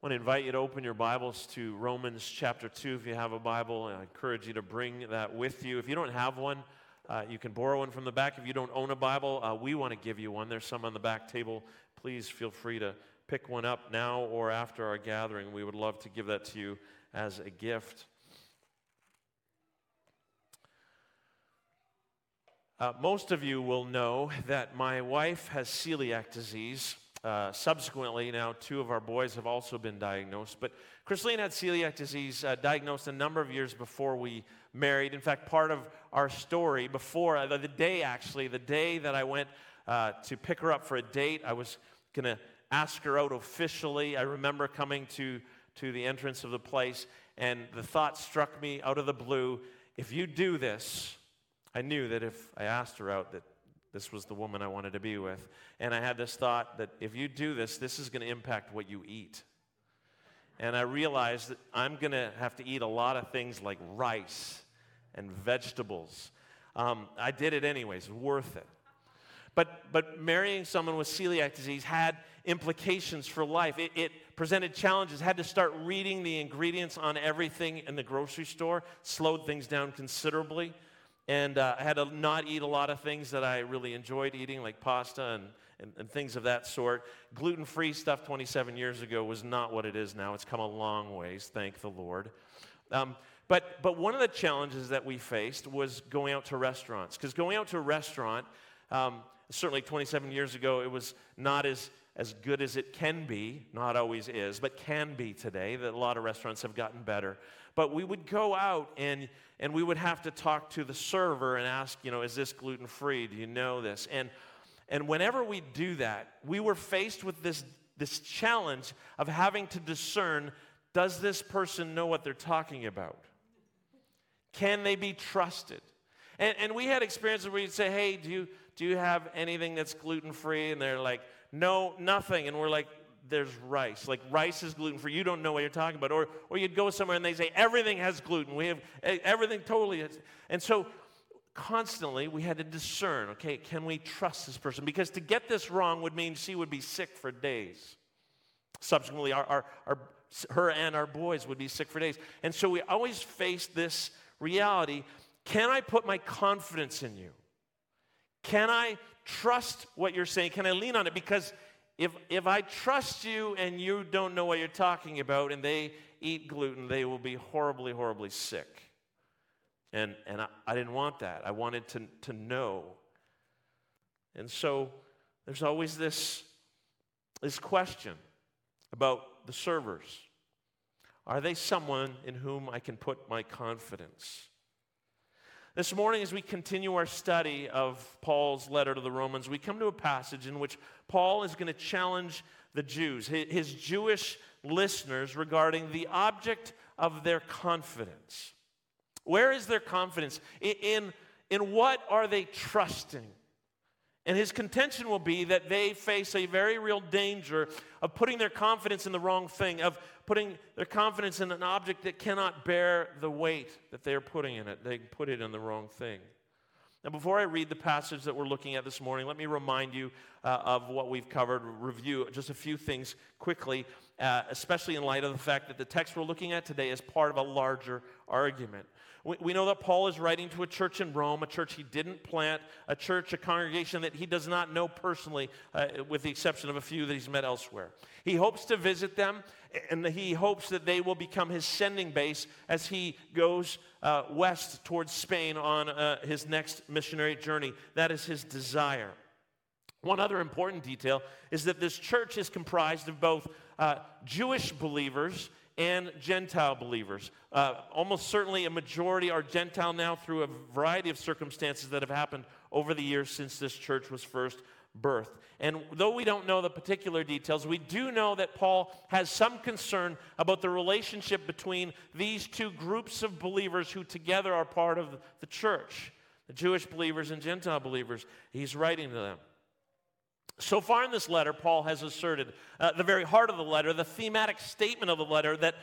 I want to invite you to open your Bibles to Romans chapter 2 if you have a Bible, and I encourage you to bring that with you. If you don't have one, you can borrow one from the back. If you don't own a Bible, we want to give you one. There's some on the back table. Please feel free to pick one up now or after our gathering. We would love to give that to you as a gift. Most of you will know that my wife has celiac disease. Subsequently, now 2 of our boys have also been diagnosed. But Christine had celiac disease diagnosed a number of years before we married. In fact, part of our story before, the day that I went to pick her up for a date, I was going to ask her out officially. I remember coming to the entrance of the place, and the thought struck me out of the blue, if you do this, I knew that if I asked her out, that this was the woman I wanted to be with. And I had this thought that if you do this, this is going to impact what you eat. And I realized that I'm going to have to eat a lot of things like rice and vegetables. I did it anyways, worth it. But marrying someone with celiac disease had implications for life. It presented challenges. Had to start reading the ingredients on everything in the grocery store, slowed things down considerably. And I had to not eat a lot of things that I really enjoyed eating, like pasta and things of that sort. Gluten-free stuff 27 years ago was not what it is now. It's come a long ways, thank the Lord. But one of the challenges that we faced was going out to restaurants. Because going out to a restaurant, certainly 27 years ago, it was not as good as it can be, not always is, but can be today. That a lot of restaurants have gotten better. But we would go out and we would have to talk to the server and ask, is this gluten-free? Do you know this? And whenever we do that, we were faced with this challenge of having to discern, does this person know what they're talking about? Can they be trusted? And we had experiences where you'd say, hey, do you have anything that's gluten-free? And they're like, no, nothing. And we're like, there's rice. Like, rice is gluten-free. You don't know what you're talking about. Or you'd go somewhere and they say, everything has gluten. We have everything totally. And so constantly we had to discern, okay, can we trust this person? Because to get this wrong would mean she would be sick for days. Subsequently, her and our boys would be sick for days. And so we always faced this reality. Can I put my confidence in you? Can I trust what you're saying? Can I lean on it? Because if I trust you and you don't know what you're talking about and they eat gluten, they will be horribly, horribly sick. And I didn't want that. I wanted to know. And so there's always this question about the servers. Are they someone in whom I can put my confidence? This morning, as we continue our study of Paul's letter to the Romans, we come to a passage in which Paul is going to challenge the Jews, his Jewish listeners, regarding the object of their confidence. Where is their confidence? In what are they trusting? And his contention will be that they face a very real danger of putting their confidence in the wrong thing, of putting their confidence in an object that cannot bear the weight that they're putting in it. They put it in the wrong thing. Now, before I read the passage that we're looking at this morning, let me remind you of what we've covered, review just a few things quickly, especially in light of the fact that the text we're looking at today is part of a larger argument. We know that Paul is writing to a church in Rome, a church he didn't plant, a congregation that he does not know personally, with the exception of a few that he's met elsewhere. He hopes to visit them, and he hopes that they will become his sending base as he goes west towards Spain on his next missionary journey. That is his desire. One other important detail is that this church is comprised of both Jewish believers and Gentile believers. Almost certainly a majority are Gentile now through a variety of circumstances that have happened over the years since this church was first birthed. And though we don't know the particular details, we do know that Paul has some concern about the relationship between these two groups of believers who together are part of the church, the Jewish believers and Gentile believers. He's writing to them. So far in this letter, Paul has asserted the very heart of the letter, the thematic statement of the letter, that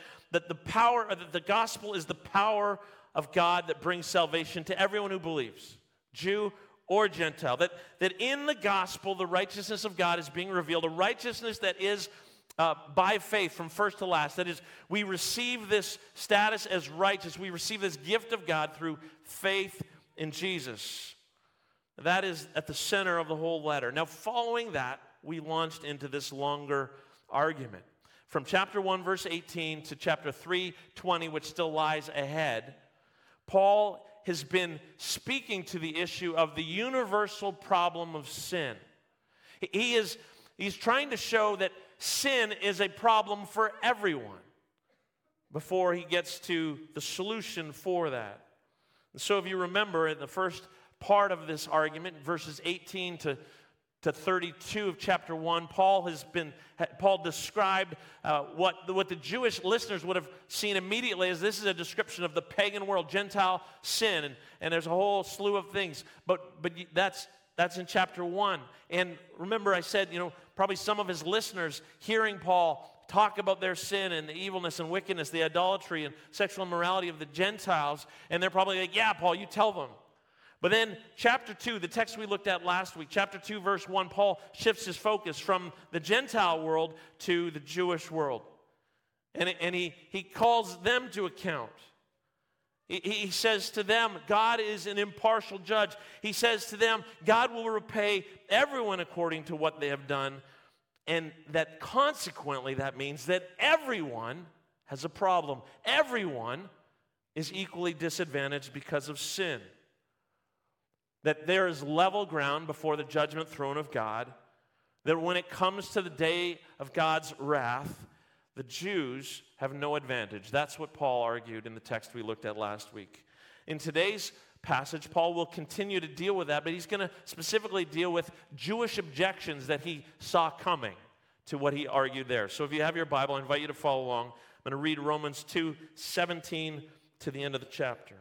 the gospel is the power of God that brings salvation to everyone who believes, Jew or Gentile. That in the gospel, the righteousness of God is being revealed, a righteousness that is by faith from first to last. That is, we receive this status as righteous. We receive this gift of God through faith in Jesus. That is at the center of the whole letter. Now, following that, we launched into this longer argument. From chapter 1, verse 18 to chapter 3:20, which still lies ahead, Paul has been speaking to the issue of the universal problem of sin. He's trying to show that sin is a problem for everyone before he gets to the solution for that. And so if you remember in the first part of this argument, verses 18 to 32 of chapter 1, Paul described what the Jewish listeners would have seen immediately as this is a description of the pagan world, Gentile sin, and there's a whole slew of things. But that's in chapter 1. And remember I said, probably some of his listeners hearing Paul talk about their sin and the evilness and wickedness, the idolatry and sexual immorality of the Gentiles, and they're probably like, yeah, Paul, you tell them. But then chapter 2, the text we looked at last week, chapter 2, verse 1, Paul shifts his focus from the Gentile world to the Jewish world. And he calls them to account. He says to them, God is an impartial judge. He says to them, God will repay everyone according to what they have done. And that consequently, that means that everyone has a problem. Everyone is equally disadvantaged because of sin. That there is level ground before the judgment throne of God, that when it comes to the day of God's wrath, the Jews have no advantage. That's what Paul argued in the text we looked at last week. In today's passage, Paul will continue to deal with that, but he's going to specifically deal with Jewish objections that he saw coming to what he argued there. So if you have your Bible, I invite you to follow along. I'm going to read Romans 2:17 to the end of the chapter.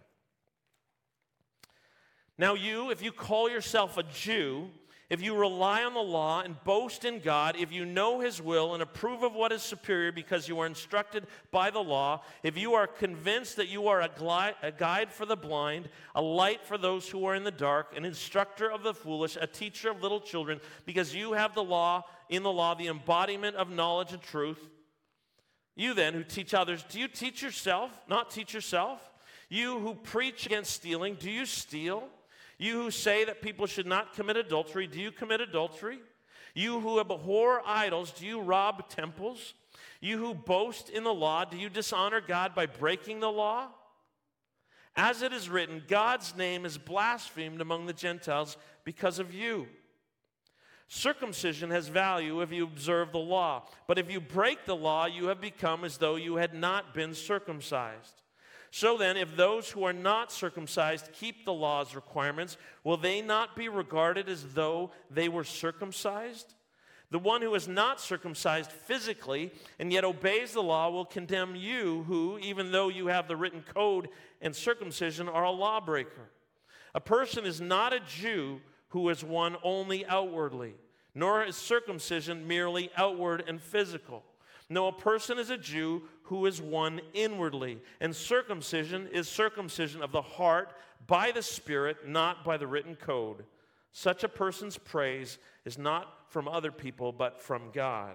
Now you, if you call yourself a Jew, if you rely on the law and boast in God, if you know His will and approve of what is superior because you are instructed by the law, if you are convinced that you are a guide for the blind, a light for those who are in the dark, an instructor of the foolish, a teacher of little children, because you have the law, the embodiment of knowledge and truth, you then who teach others, do you teach yourself, not teach yourself? You who preach against stealing, do you steal? You who say that people should not commit adultery, do you commit adultery? You who abhor idols, do you rob temples? You who boast in the law, do you dishonor God by breaking the law? As it is written, God's name is blasphemed among the Gentiles because of you. Circumcision has value if you observe the law, but if you break the law, you have become as though you had not been circumcised. So then, if those who are not circumcised keep the law's requirements, will they not be regarded as though they were circumcised? The one who is not circumcised physically and yet obeys the law will condemn you who, even though you have the written code and circumcision, are a lawbreaker. A person is not a Jew who is one only outwardly, nor is circumcision merely outward and physical. No, a person is a Jew who is one inwardly, and circumcision is circumcision of the heart by the Spirit, not by the written code. Such a person's praise is not from other people, but from God.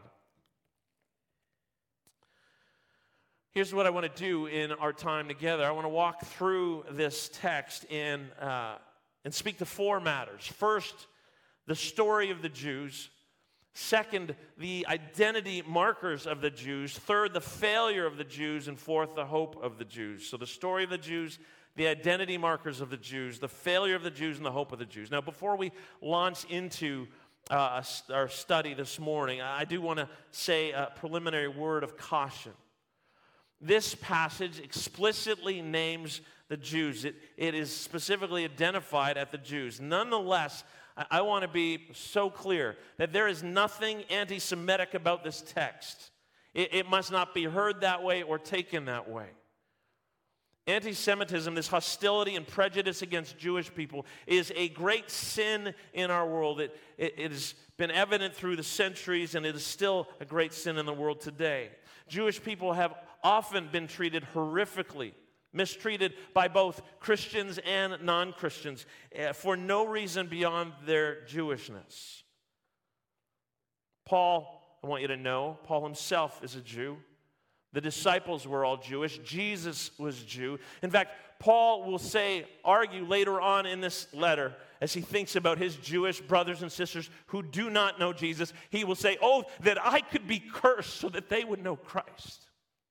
Here's what I want to do in our time together. I want to walk through this text and speak to four matters. First, the story of the Jews. Second, the identity markers of the Jews. Third, the failure of the Jews. And fourth, the hope of the Jews. So the story of the Jews, the identity markers of the Jews, the failure of the Jews, and the hope of the Jews. Now, before we launch into our study this morning, I do want to say a preliminary word of caution. This passage explicitly names the Jews. It is specifically identified at the Jews. Nonetheless, I want to be so clear that there is nothing anti-Semitic about this text. It must not be heard that way or taken that way. Anti-Semitism, this hostility and prejudice against Jewish people, is a great sin in our world. It has been evident through the centuries, and it is still a great sin in the world today. Jewish people have often been treated horrifically, mistreated by both Christians and non-Christians for no reason beyond their Jewishness. Paul I want you to know, Paul himself is a Jew. The disciples were all Jewish. Jesus was Jew. In fact, Paul will argue later on in this letter, as he thinks about his Jewish brothers and sisters who do not know Jesus, he will say, oh, that I could be cursed so that they would know Christ.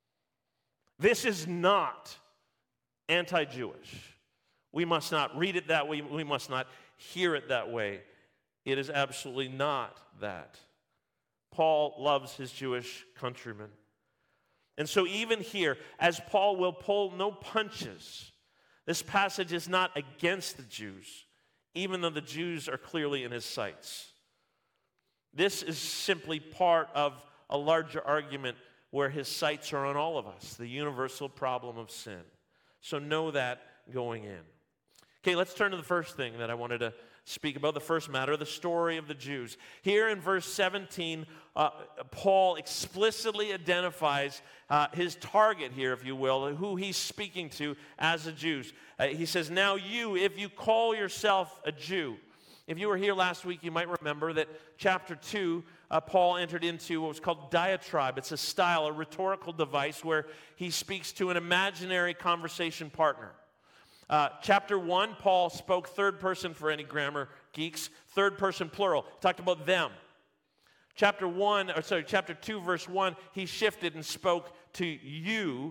This is not anti-Jewish. We must not read it that way. We must not hear it that way. It is absolutely not that. Paul loves his Jewish countrymen. And so even here, as Paul will pull no punches, this passage is not against the Jews, even though the Jews are clearly in his sights. This is simply part of a larger argument where his sights are on all of us, the universal problem of sin. So know that going in. Okay, let's turn to the first thing that I wanted to speak about, the first matter, the story of the Jews. Here in verse 17, Paul explicitly identifies his target here, if you will, who he's speaking to as the Jews. He says, now you, if you call yourself a Jew. If you were here last week, you might remember that chapter 2, Paul entered into what was called diatribe. It's a style, a rhetorical device where he speaks to an imaginary conversation partner. Chapter 1, Paul spoke third person for any grammar geeks, third person plural. He talked about them. Chapter 2, verse 1, he shifted and spoke to you,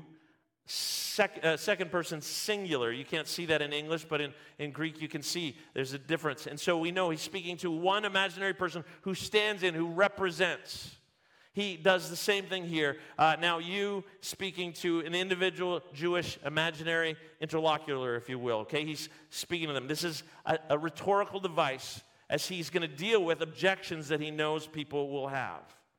second person singular. You can't see that in English, but in Greek you can see there's a difference. And so we know he's speaking to one imaginary person who stands in, who represents. He does the same thing here. Now you speaking to an individual Jewish imaginary interlocutor, if you will. Okay, he's speaking to them. This is a rhetorical device as he's going to deal with objections that he knows people will have.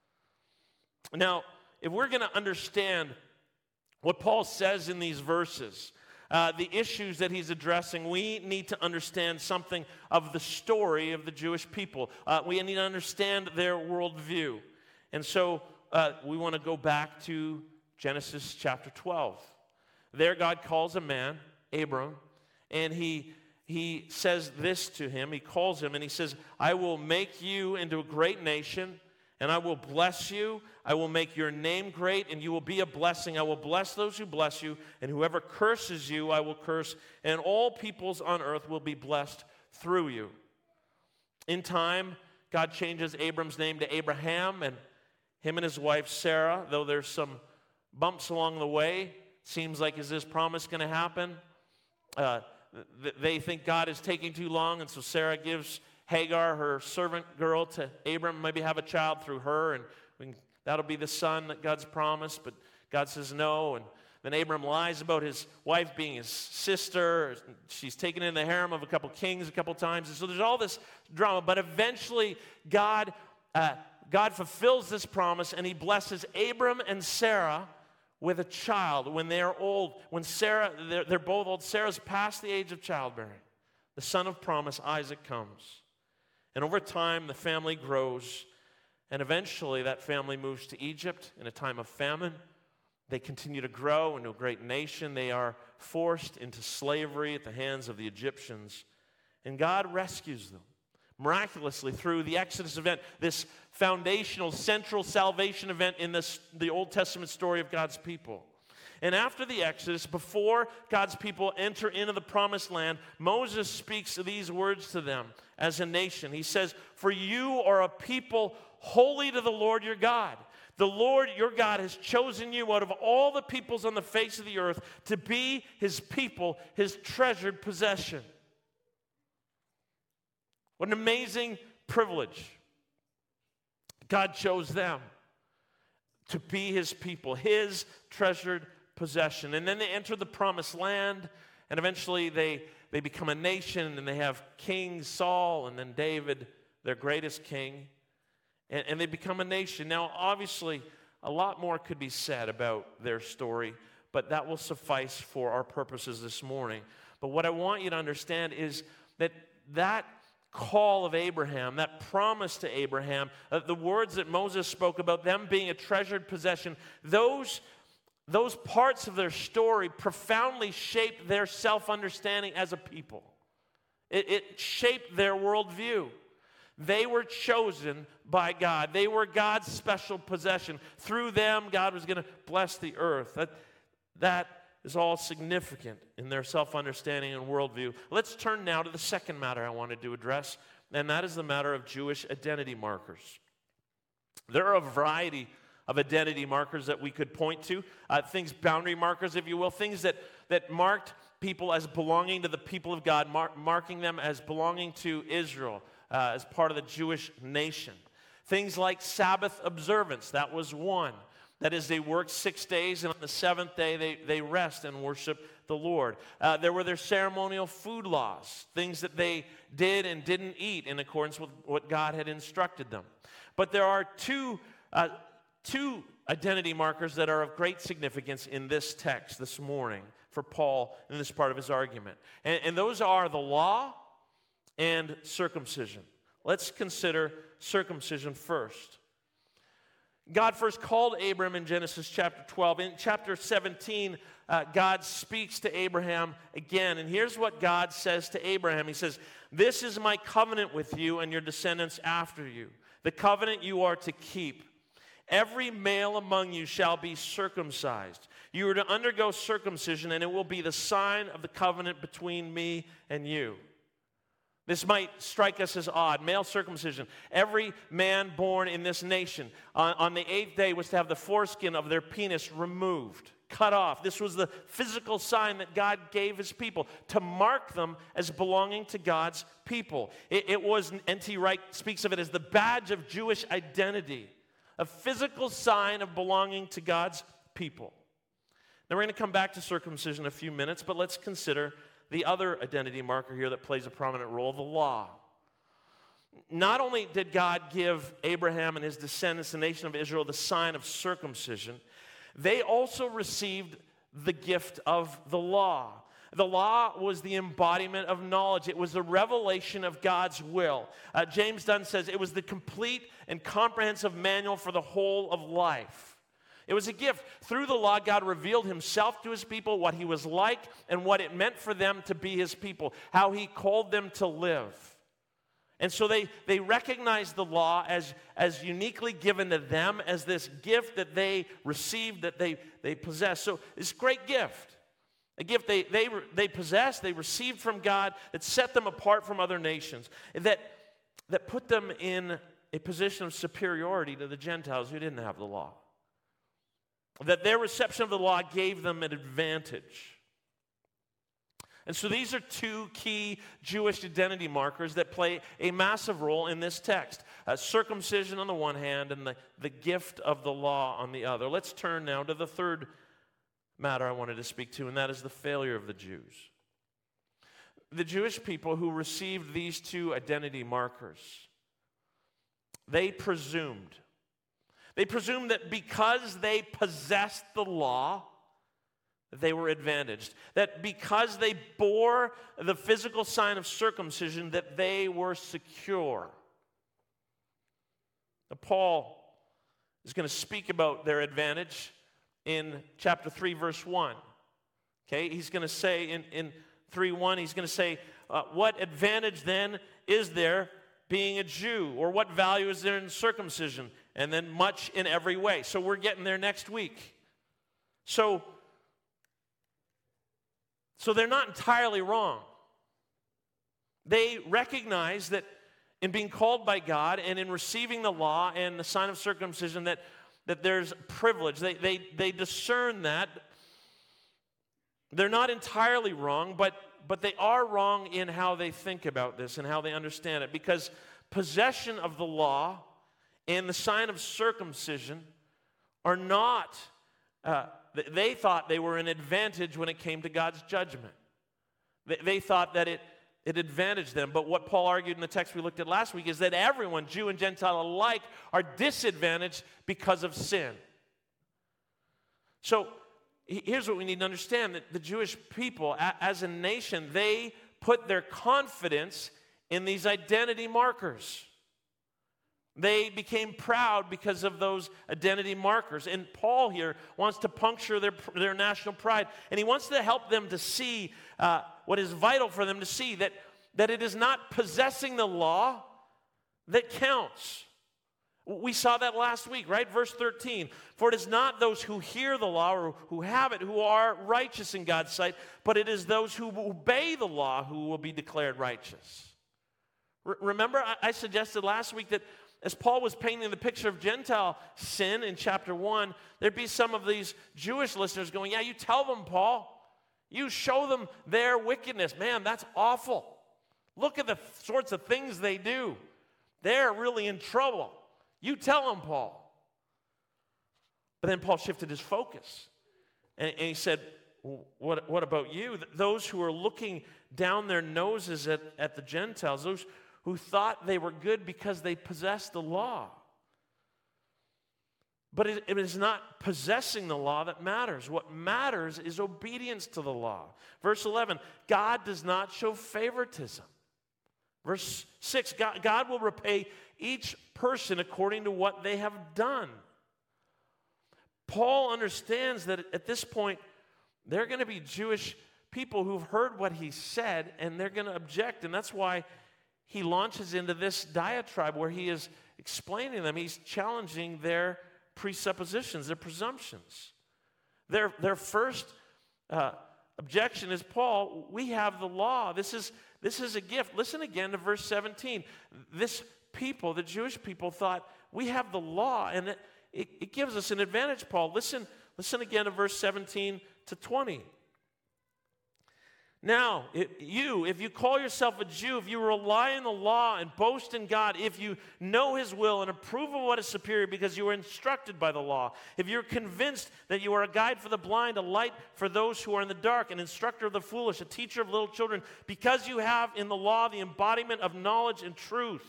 Now, if we're going to understand what Paul says in these verses, the issues that he's addressing, we need to understand something of the story of the Jewish people. We need to understand their worldview. And so we want to go back to Genesis chapter 12. There God calls a man, Abram, and he says this to him. He calls him and he says, I will make you into a great nation, and I will bless you. I will make your name great, and you will be a blessing. I will bless those who bless you, and whoever curses you, I will curse, and all peoples on earth will be blessed through you. In time, God changes Abram's name to Abraham, and him and his wife Sarah, though there's some bumps along the way, seems like, is this promise going to happen? They think God is taking too long, and so Sarah gives Hagar, her servant girl, to Abram, maybe have a child through her, and that'll be the son that God's promised, but God says no, and then Abram lies about his wife being his sister. She's taken in the harem of a couple kings a couple times, and so there's all this drama, but eventually God fulfills this promise, and he blesses Abram and Sarah with a child when they're old. When they're both old. Sarah's past the age of childbearing. The son of promise, Isaac, comes. And over time, the family grows, and eventually that family moves to Egypt in a time of famine. They continue to grow into a great nation. They are forced into slavery at the hands of the Egyptians, and God rescues them miraculously through the Exodus event, this foundational, central salvation event in the Old Testament story of God's people. And after the Exodus, before God's people enter into the promised land, Moses speaks these words to them as a nation. He says, for you are a people holy to the Lord your God. The Lord your God has chosen you out of all the peoples on the face of the earth to be his people, his treasured possession. What an amazing privilege. God chose them to be his people, his treasured possession. And then they enter the promised land, and eventually they become a nation, and they have King Saul, and then David, their greatest king, and they become a nation. Now, obviously, a lot more could be said about their story, but that will suffice for our purposes this morning. But what I want you to understand is that call of Abraham, that promise to Abraham, the words that Moses spoke about them being a treasured possession, those parts of their story profoundly shaped their self-understanding as a people. It shaped their worldview. They were chosen by God. They were God's special possession. Through them, God was going to bless the earth. That is all significant in their self-understanding and worldview. Let's turn now to the second matter I wanted to address, and that is the matter of Jewish identity markers. There are a variety of identity markers that we could point to, boundary markers, if you will, things that marked people as belonging to the people of God, marking them as belonging to Israel, as part of the Jewish nation. Things like Sabbath observance, that was one. That is, they worked 6 days, and on the seventh day they rest and worship the Lord. There were their ceremonial food laws, things that they did and didn't eat in accordance with what God had instructed them. But there are two identity markers that are of great significance in this text this morning for Paul in this part of his argument. And those are the law and circumcision. Let's consider circumcision first. God first called Abram in Genesis chapter 12. In chapter 17, God speaks to Abraham again. And here's what God says to Abraham. He says, "This is my covenant with you and your descendants after you, the covenant you are to keep. Every male among you shall be circumcised. You are to undergo circumcision, and it will be the sign of the covenant between me and you." This might strike us as odd. Male circumcision. Every man born in this nation on the 8th day was to have the foreskin of their penis removed, cut off. This was the physical sign that God gave his people to mark them as belonging to God's people. It was, N.T. Wright speaks of it as the badge of Jewish identity, a physical sign of belonging to God's people. Now we're going to come back to circumcision in a few minutes, but let's consider the other identity marker here that plays a prominent role, the law. Not only did God give Abraham and his descendants, the nation of Israel, the sign of circumcision, they also received the gift of the law. The law was the embodiment of knowledge. It was the revelation of God's will. James Dunn says it was the complete and comprehensive manual for the whole of life. It was a gift. Through the law, God revealed himself to his people, what he was like, and what it meant for them to be his people, how he called them to live. And so they recognized the law as uniquely given to them, as this gift that they received, that they possessed. So this great gift, a gift they possessed, they received from God, that set them apart from other nations, that put them in a position of superiority to the Gentiles who didn't have the law. That their reception of the law gave them an advantage. And so these are two key Jewish identity markers that play a massive role in this text. Circumcision on the one hand and the gift of the law on the other. Let's turn now to the third matter I wanted to speak to, and that is the failure of the Jews. The Jewish people who received these two identity markers, they presumed that because they possessed the law, that they were advantaged. That because they bore the physical sign of circumcision, that they were secure. Now, Paul is going to speak about their advantage in chapter 3, verse 1. Okay, he's going to say in 3:1, he's going to say, what advantage then is there being a Jew? Or what value is there in circumcision? And then much in every way. So we're getting there next week. So they're not entirely wrong. They recognize that in being called by God and in receiving the law and the sign of circumcision that there's privilege. They discern that. They're not entirely wrong, but they are wrong in how they think about this and how they understand it. Because possession of the law and the sign of circumcision are not, they thought they were an advantage when it came to God's judgment. They thought that it advantaged them. But what Paul argued in the text we looked at last week is that everyone, Jew and Gentile alike, are disadvantaged because of sin. So here's what we need to understand, that the Jewish people, as a nation, they put their confidence in these identity markers. They became proud because of those identity markers. And Paul here wants to puncture their national pride. And he wants to help them to see what is vital for them to see, that it is not possessing the law that counts. We saw that last week, right? Verse 13. For it is not those who hear the law or who have it who are righteous in God's sight, but it is those who obey the law who will be declared righteous. Remember, I suggested last week that as Paul was painting the picture of Gentile sin in chapter 1, there'd be some of these Jewish listeners going, yeah, you tell them, Paul. You show them their wickedness. Man, that's awful. Look at the sorts of things they do. They're really in trouble. You tell them, Paul. But then Paul shifted his focus. And he said, what about you? Those who are looking down their noses at the Gentiles, those who thought they were good because they possessed the law. But it is not possessing the law that matters. What matters is obedience to the law. Verse 11, God does not show favoritism. Verse 6, God will repay each person according to what they have done. Paul understands that at this point, there are going to be Jewish people who've heard what he said, and they're going to object, and that's why he launches into this diatribe where he is explaining them. He's challenging their presuppositions, their presumptions. Their first objection is, Paul, we have the law. This is a gift. Listen again to verse 17. This people, the Jewish people, thought, we have the law, and it gives us an advantage, Paul. Listen again to verse 17 to 20. Now, if you call yourself a Jew, if you rely on the law and boast in God, if you know His will and approve of what is superior because you are instructed by the law, if you're convinced that you are a guide for the blind, a light for those who are in the dark, an instructor of the foolish, a teacher of little children, because you have in the law the embodiment of knowledge and truth.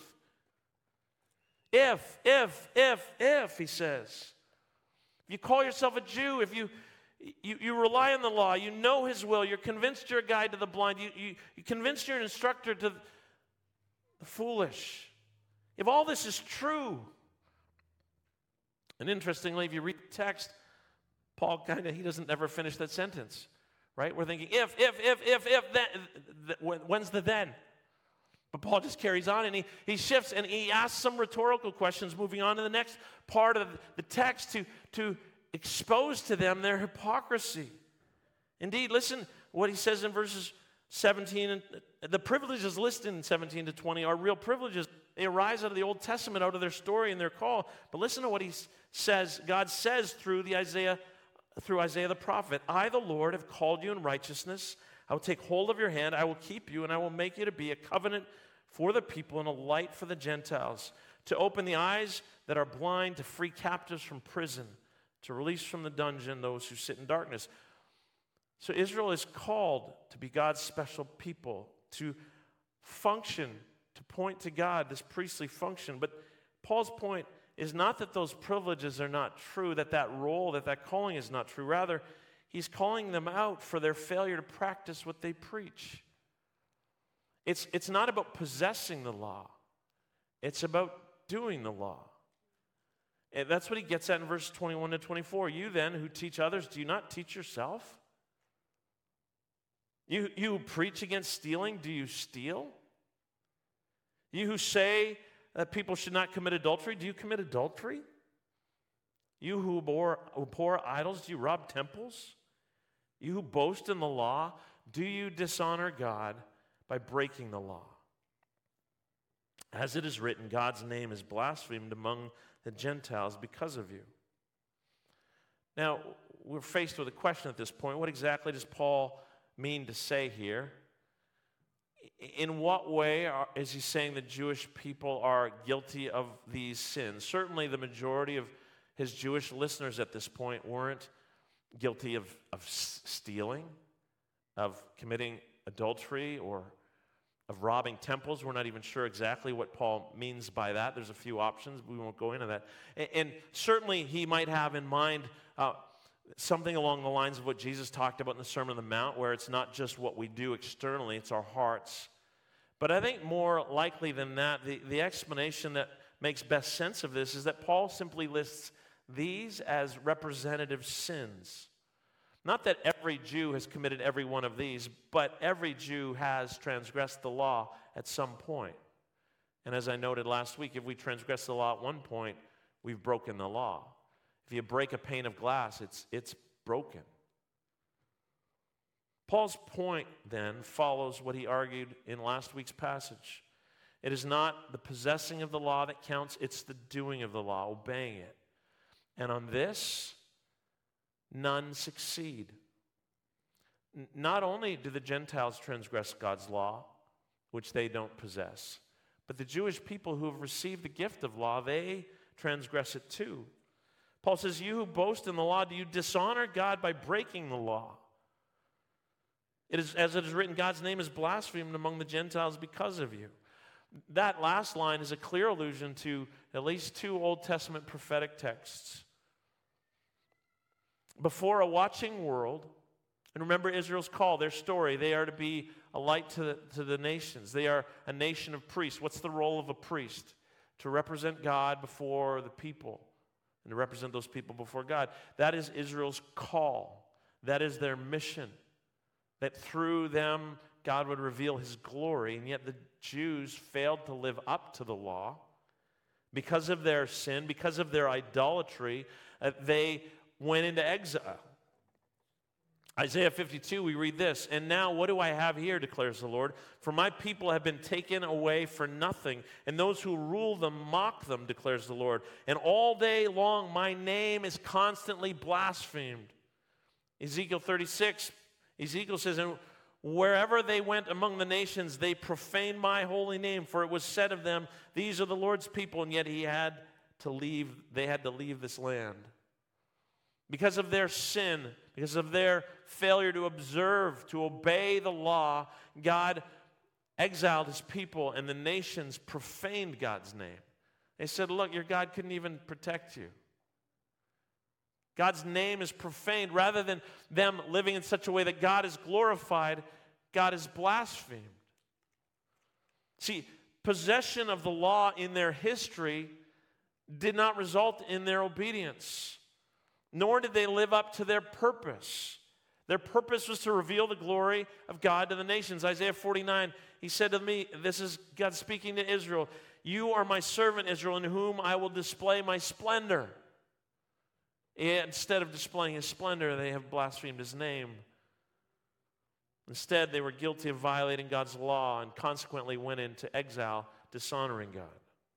If, he says, if you call yourself a Jew, if you rely on the law, you know His will, you're convinced you're a guide to the blind, you convinced you're an instructor to the foolish. If all this is true, and interestingly, if you read the text, Paul he doesn't ever finish that sentence, right? We're thinking, if, then, when's the then? But Paul just carries on, and he shifts, and he asks some rhetorical questions, moving on to the next part of the text to expose to them their hypocrisy. Indeed, listen what he says in verses 17, and the privileges listed in 17 to 20 are real privileges. They arise out of the Old Testament, out of their story and their call. But listen to what he says, God says through Isaiah the prophet, I, the Lord, have called you in righteousness. I will take hold of your hand, I will keep you, and I will make you to be a covenant for the people and a light for the Gentiles, to open the eyes that are blind, to free captives from prison, to release from the dungeon those who sit in darkness. So Israel is called to be God's special people, to function, to point to God, this priestly function. But Paul's point is not that those privileges are not true, that role, that calling is not true. Rather, he's calling them out for their failure to practice what they preach. It's not about possessing the law. It's about doing the law. And that's what he gets at in verses 21 to 24. You then who teach others, do you not teach yourself? You who preach against stealing, do you steal? You who say that people should not commit adultery, do you commit adultery? You who abhor idols, do you rob temples? You who boast in the law, do you dishonor God by breaking the law? As it is written, God's name is blasphemed among the Gentiles because of you. Now, we're faced with a question at this point. What exactly does Paul mean to say here? In what way is he saying the Jewish people are guilty of these sins? Certainly the majority of his Jewish listeners at this point weren't guilty of stealing, of committing adultery, or of robbing temples. We're not even sure exactly what Paul means by that. There's a few options. We won't go into that. And certainly he might have in mind something along the lines of what Jesus talked about in the Sermon on the Mount, where it's not just what we do externally, it's our hearts. But I think more likely than that, the explanation that makes best sense of this is that Paul simply lists these as representative sins. Not that every Jew has committed every one of these, but every Jew has transgressed the law at some point. And as I noted last week, if we transgress the law at one point, we've broken the law. If you break a pane of glass, it's broken. Paul's point then follows what he argued in last week's passage. It is not the possessing of the law that counts, it's the doing of the law, obeying it. And on this, none succeed. Not only do the Gentiles transgress God's law, which they don't possess, but the Jewish people who have received the gift of law, they transgress it too. Paul says, you who boast in the law, do you dishonor God by breaking the law? It is, as it is written, God's name is blasphemed among the Gentiles because of you. That last line is a clear allusion to at least two Old Testament prophetic texts. Before a watching world, and remember Israel's call, their story, they are to be a light to the nations. They are a nation of priests. What's the role of a priest? To represent God before the people and to represent those people before God. That is Israel's call. That is their mission. That through them, God would reveal his glory, and yet the Jews failed to live up to the law. Because of their sin, because of their idolatry, they went into exile. Isaiah 52, we read this, and now what do I have here, declares the Lord? For my people have been taken away for nothing, and those who rule them mock them, declares the Lord. And all day long my name is constantly blasphemed. Ezekiel 36, Ezekiel says, and wherever they went among the nations, they profaned my holy name, for it was said of them, these are the Lord's people, and yet they had to leave this land. Because of their sin, because of their failure to observe, to obey the law, God exiled his people, and the nations profaned God's name. They said, look, your God couldn't even protect you. God's name is profaned. Rather than them living in such a way that God is glorified, God is blasphemed. See, possession of the law in their history did not result in their obedience, nor did they live up to their purpose. Their purpose was to reveal the glory of God to the nations. Isaiah 49, he said to me, this is God speaking to Israel, you are my servant Israel, in whom I will display my splendor. Instead of displaying his splendor, they have blasphemed his name. Instead, they were guilty of violating God's law and consequently went into exile, dishonoring God.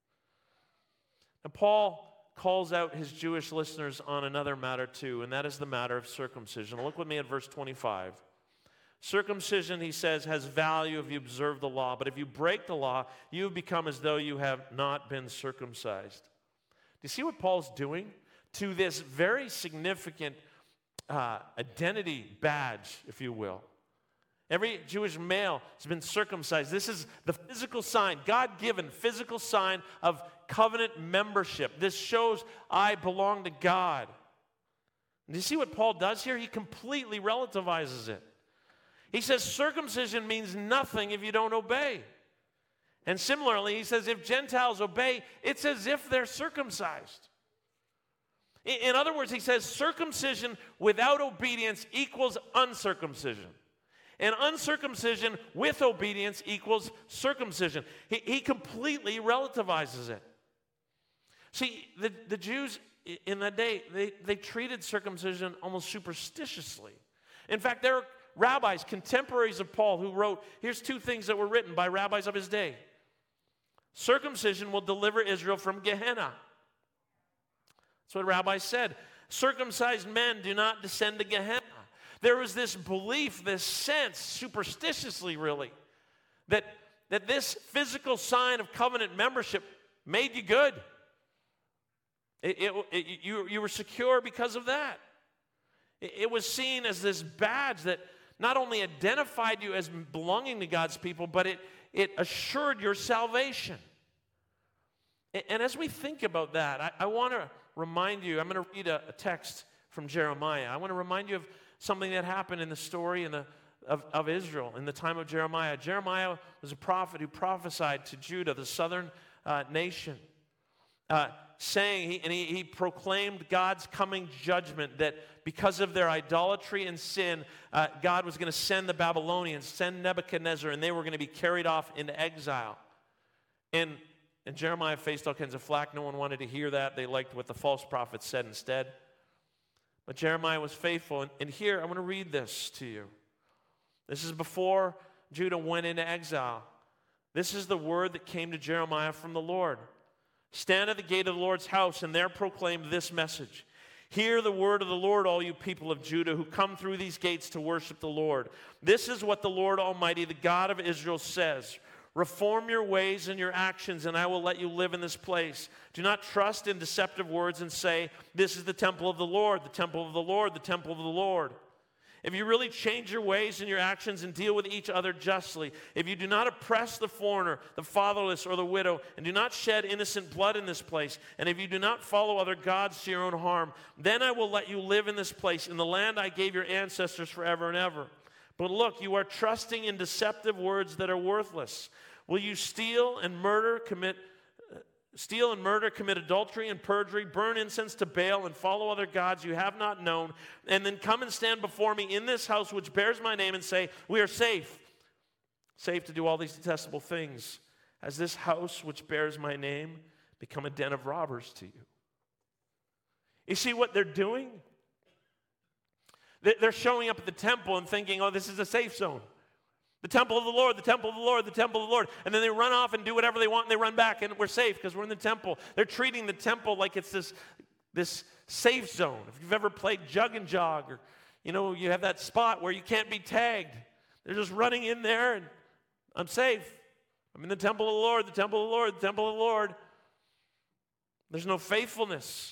And Paul calls out his Jewish listeners on another matter too, and that is the matter of circumcision. Look with me at verse 25. Circumcision, he says, has value if you observe the law, but if you break the law, you become as though you have not been circumcised. Do you see what Paul's doing to this very significant identity badge, if you will? Every Jewish male has been circumcised. This is the physical sign, God-given physical sign of covenant membership. This shows I belong to God. And do you see what Paul does here? He completely relativizes it. He says circumcision means nothing if you don't obey. And similarly, he says if Gentiles obey, it's as if they're circumcised. In other words, he says circumcision without obedience equals uncircumcision. And uncircumcision with obedience equals circumcision. He completely relativizes it. See, the Jews in that day, they treated circumcision almost superstitiously. In fact, there are rabbis, contemporaries of Paul, who wrote, here's two things that were written by rabbis of his day. Circumcision will deliver Israel from Gehenna. That's what rabbis said. Circumcised men do not descend to Gehenna. There was this belief, this sense, superstitiously really, that this physical sign of covenant membership made you good. You were secure because of that. It was seen as this badge that not only identified you as belonging to God's people, but it assured your salvation. And as we think about that, I want to remind you, I'm going to read a text from Jeremiah. I want to remind you of something that happened in the story of Israel in the time of Jeremiah. Jeremiah was a prophet who prophesied to Judah, the southern nation, saying, he proclaimed God's coming judgment, that because of their idolatry and sin, God was going to send the Babylonians, send Nebuchadnezzar, and they were going to be carried off into exile. And and Jeremiah faced all kinds of flack. No one wanted to hear that. They liked what the false prophets said instead. But Jeremiah was faithful. And here, I want to read this to you. This is before Judah went into exile. This is the word that came to Jeremiah from the Lord. Stand at the gate of the Lord's house and there proclaim this message. Hear the word of the Lord, all you people of Judah who come through these gates to worship the Lord. This is what the Lord Almighty, the God of Israel, says. Reform your ways and your actions, and I will let you live in this place. Do not trust in deceptive words and say, this is the temple of the Lord, the temple of the Lord, the temple of the Lord. If you really change your ways and your actions and deal with each other justly, if you do not oppress the foreigner, the fatherless, or the widow, and do not shed innocent blood in this place, and if you do not follow other gods to your own harm, then I will let you live in this place, in the land I gave your ancestors forever and ever. But look, you are trusting in deceptive words that are worthless. Will you steal and murder, commit adultery and perjury, burn incense to Baal, and follow other gods you have not known, and then come and stand before me in this house which bears my name and say, we are safe to do all these detestable things? Has this house which bears my name become a den of robbers to you? You see what they're doing? They're showing up at the temple and thinking, oh, this is a safe zone. The temple of the Lord, the temple of the Lord, the temple of the Lord. And then they run off and do whatever they want and they run back and we're safe because we're in the temple. They're treating the temple like it's this safe zone. If you've ever played jug and jog or, you have that spot where you can't be tagged. They're just running in there and I'm safe. I'm in the temple of the Lord, the temple of the Lord, the temple of the Lord. There's no faithfulness.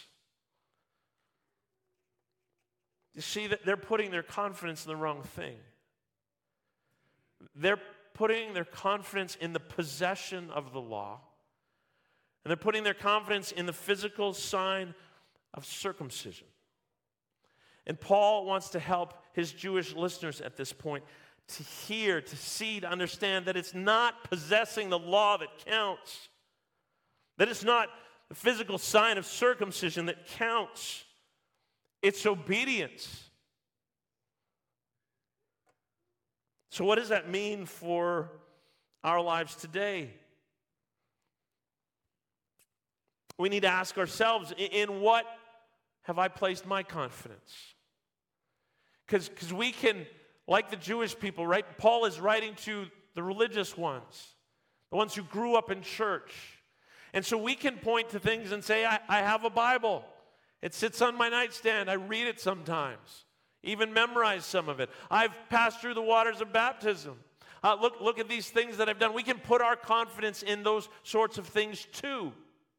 You see that they're putting their confidence in the wrong thing. They're putting their confidence in the possession of the law. And they're putting their confidence in the physical sign of circumcision. And Paul wants to help his Jewish listeners at this point to hear, to see, to understand that it's not possessing the law that counts. That it's not the physical sign of circumcision that counts. It's obedience. So what does that mean for our lives today? We need to ask ourselves, in what have I placed my confidence? Because we can, like the Jewish people, right? Paul is writing to the religious ones, the ones who grew up in church. And so we can point to things and say, I have a Bible. It sits on my nightstand. I read it sometimes. Even memorize some of it. I've passed through the waters of baptism. Look at these things that I've done. We can put our confidence in those sorts of things too.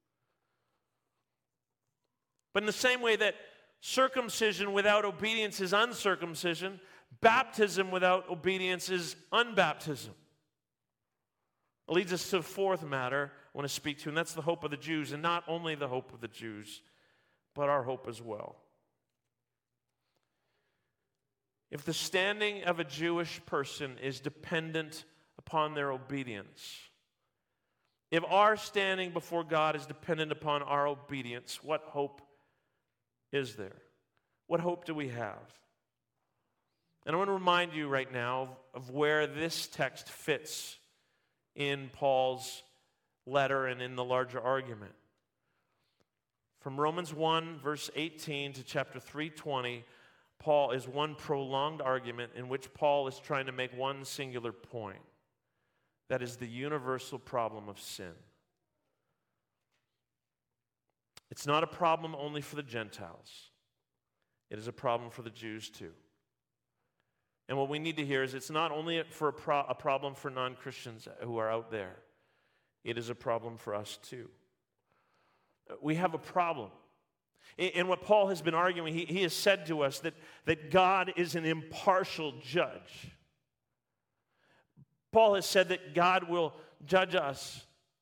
But in the same way that circumcision without obedience is uncircumcision, baptism without obedience is unbaptism. It leads us to the fourth matter I want to speak to, and that's the hope of the Jews, and not only the hope of the Jews, but our hope as well. If the standing of a Jewish person is dependent upon their obedience, if our standing before God is dependent upon our obedience, what hope is there? What hope do we have? And I want to remind you right now of where this text fits in Paul's letter and in the larger argument. From Romans 1, verse 18 to chapter 3:20, Paul is one prolonged argument in which Paul is trying to make one singular point. That is the universal problem of sin. It's not a problem only for the Gentiles. It is a problem for the Jews too. And what we need to hear is it's not only for a problem for non-Christians who are out there. It is a problem for us too. We have a problem. In what Paul has been arguing, he has said to us that God is an impartial judge. Paul has said that God will judge us.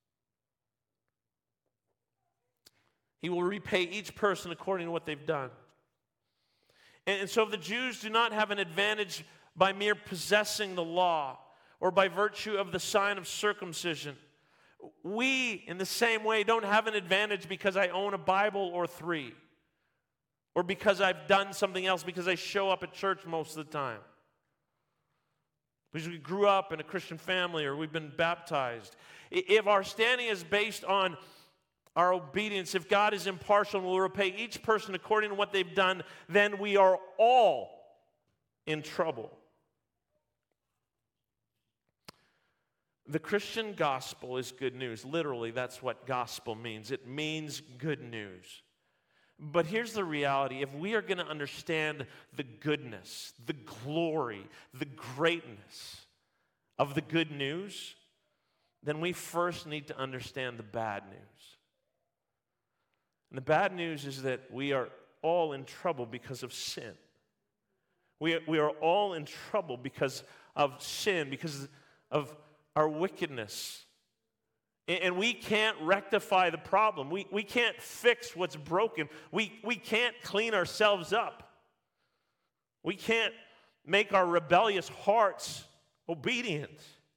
He will repay each person according to what they've done. And so if the Jews do not have an advantage by mere possessing the law or by virtue of the sign of circumcision, we, in the same way, don't have an advantage because I own a Bible or three, or because I've done something else, because I show up at church most of the time. because we grew up in a Christian family or we've been baptized. If our standing is based on our obedience, if God is impartial and will repay each person according to what they've done, then we are all in trouble. The Christian gospel is good news. Literally, that's what gospel means. It means good news. But here's the reality. If we are going to understand the goodness, the glory, the greatness of the good news, then we first need to understand the bad news. And the bad news is that we are all in trouble because of sin. We are all in trouble because of sin, because of our wickedness. And we can't rectify the problem. We can't fix what's broken. We can't clean ourselves up. We can't make our rebellious hearts obedient.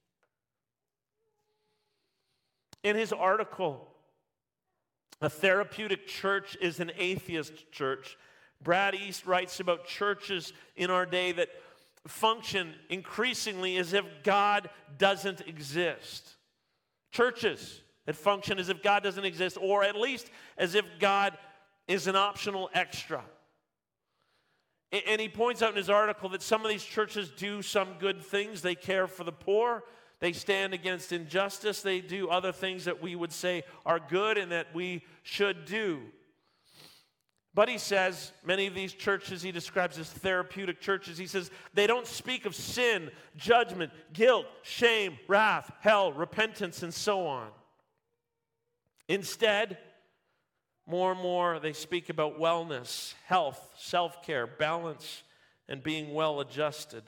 In his article, "A Therapeutic Church is an Atheist Church," Brad East writes about churches in our day that function increasingly as if God doesn't exist. Churches that function as if God doesn't exist, or at least as if God is an optional extra. And he points out in his article that some of these churches do some good things. They care for the poor. They stand against injustice. They do other things that we would say are good and that we should do. But he says, many of these churches he describes as therapeutic churches. He says, they don't speak of sin, judgment, guilt, shame, wrath, hell, repentance, and so on. Instead, more and more they speak about wellness, health, self-care, balance, and being well adjusted.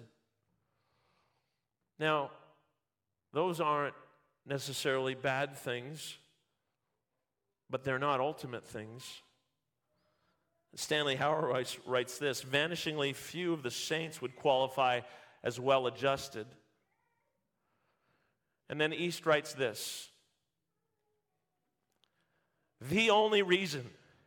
Now, those aren't necessarily bad things, but they're not ultimate things. Stanley Hauerwas writes this: vanishingly few of the saints would qualify as well-adjusted. And then East writes this: the only reason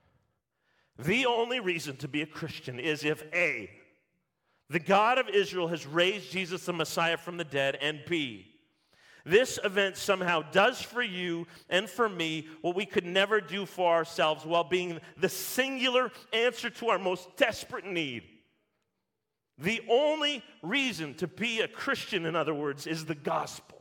to be a Christian is if A, the God of Israel has raised Jesus the Messiah from the dead, and B, this event somehow does for you and for me what we could never do for ourselves, while being the singular answer to our most desperate need. The only reason to be a Christian, in other words, is the gospel.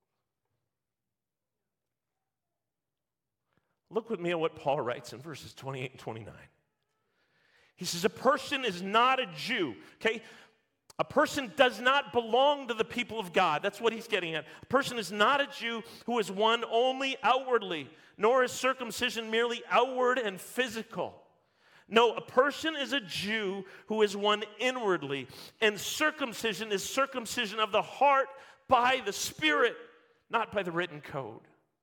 Look with me at what Paul writes in verses 28 and 29. He says, a person is not a Jew, okay? A person does not belong to the people of God. That's what he's getting at. A person is not a Jew who is one only outwardly, nor is circumcision merely outward and physical. No, a person is a Jew who is one inwardly, and circumcision is circumcision of the heart by the Spirit, not by the written code.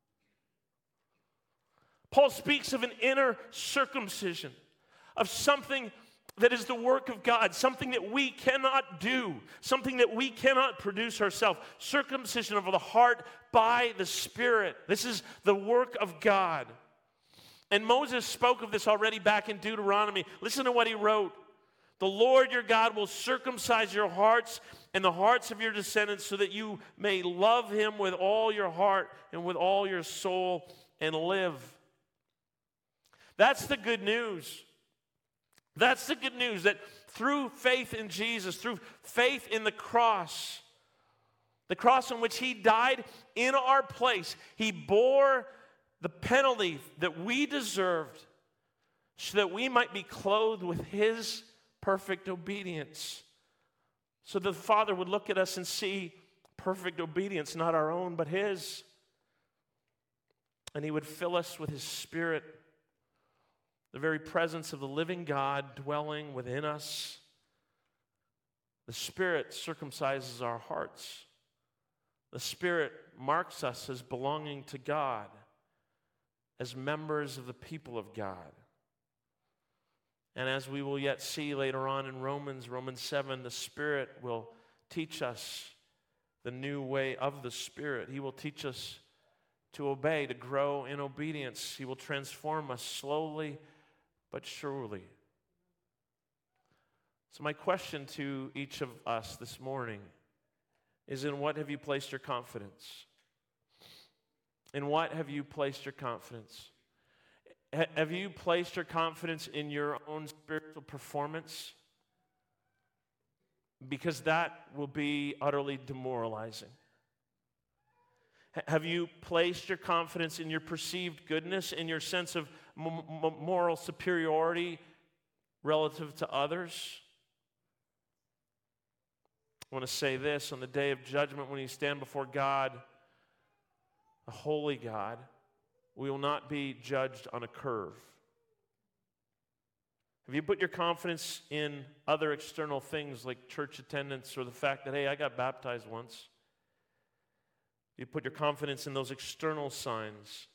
Paul speaks of an inner circumcision, of something that is the work of God, something that we cannot do, something that we cannot produce ourselves. Circumcision of the heart by the Spirit. This is the work of God. And Moses spoke of this already back in Deuteronomy. Listen to what he wrote. The Lord your God will circumcise your hearts and the hearts of your descendants, so that you may love him with all your heart and with all your soul and live. That's the good news. That's the good news, that through faith in Jesus, through faith in the cross on which he died in our place, he bore the penalty that we deserved so that we might be clothed with his perfect obedience. So the Father would look at us and see perfect obedience, not our own, but his. And he would fill us with his Spirit, the very presence of the living God dwelling within us. The Spirit circumcises our hearts. The Spirit marks us as belonging to God, as members of the people of God. And as we will yet see later on in Romans 7, the Spirit will teach us the new way of the Spirit. He will teach us to obey, to grow in obedience. He will transform us slowly but surely. So my question to each of us this morning is in what have you placed your confidence? In what have you placed your confidence? Have you placed your confidence in your own spiritual performance? Because that will be utterly demoralizing. Have you placed your confidence in your perceived goodness, in your sense of moral superiority relative to others? I want to say this: on the day of judgment, when you stand before God, a holy God, we will not be judged on a curve. Have you put your confidence in other external things like church attendance or the fact that, hey, I got baptized once? You put your confidence in those external signs.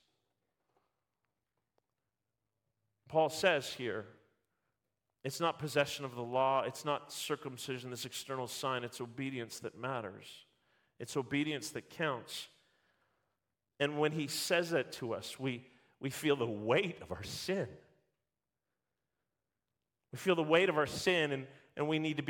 Paul says here, it's not possession of the law, it's not circumcision, this external sign, it's obedience that matters. It's obedience that counts. And when he says that to us, we feel the weight of our sin. We feel the weight of our sin, and we need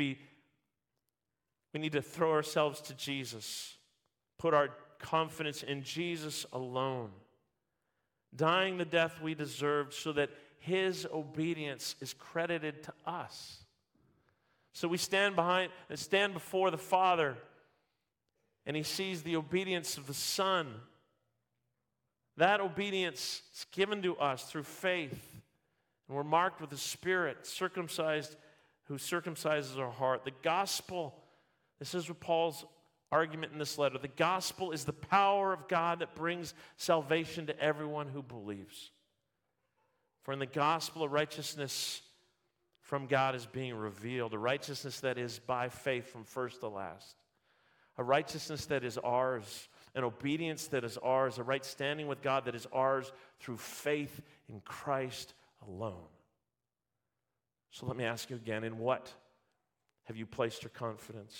to throw ourselves to Jesus, put our confidence in Jesus alone, dying the death we deserved so that his obedience is credited to us. So we stand before the Father, and he sees the obedience of the Son. That obedience is given to us through faith, and we're marked with the Spirit, circumcised, who circumcises our heart. The gospel, this is what Paul's argument in this letter. The gospel is the power of God that brings salvation to everyone who believes. For in the gospel, a righteousness from God is being revealed, a righteousness that is by faith from first to last, a righteousness that is ours, an obedience that is ours, a right standing with God that is ours through faith in Christ alone. So let me ask you again, in what have you placed your confidence?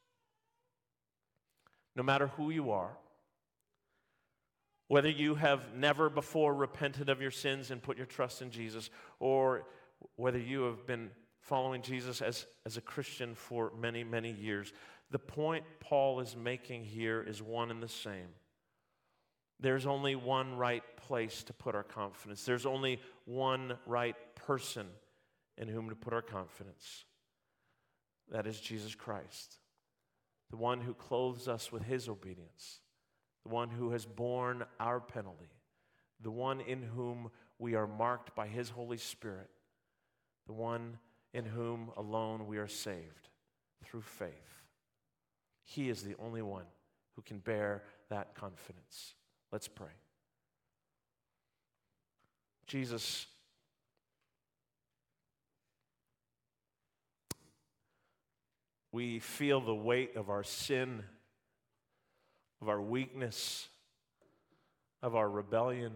No matter who you are, whether you have never before repented of your sins and put your trust in Jesus, or whether you have been following Jesus as a Christian for many, many years, the point Paul is making here is one and the same. There's only one right place to put our confidence. There's only one right person in whom to put our confidence. That is Jesus Christ, the one who clothes us with his obedience, the one who has borne our penalty, the one in whom we are marked by his Holy Spirit, the one in whom alone we are saved through faith. He is the only one who can bear that confidence. Let's pray. Jesus, we feel the weight of our sin, of our weakness, of our rebellion.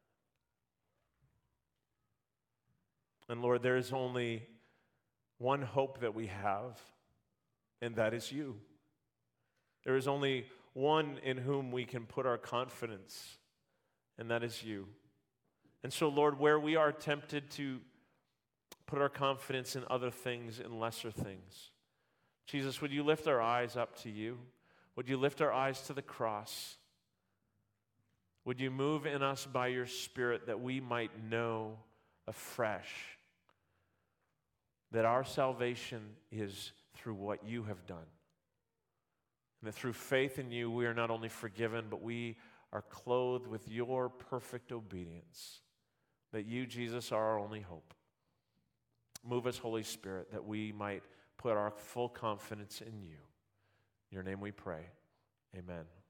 And Lord, there is only one hope that we have, and that is you. There is only one in whom we can put our confidence, and that is you. And so, Lord, where we are tempted to put our confidence in other things, in lesser things, Jesus, would you lift our eyes up to you? Would you lift our eyes to the cross? Would you move in us by your Spirit that we might know afresh that our salvation is through what you have done? And that through faith in you, we are not only forgiven, but we are clothed with your perfect obedience. That you, Jesus, are our only hope. Move us, Holy Spirit, that we might put our full confidence in you. In your name we pray. Amen.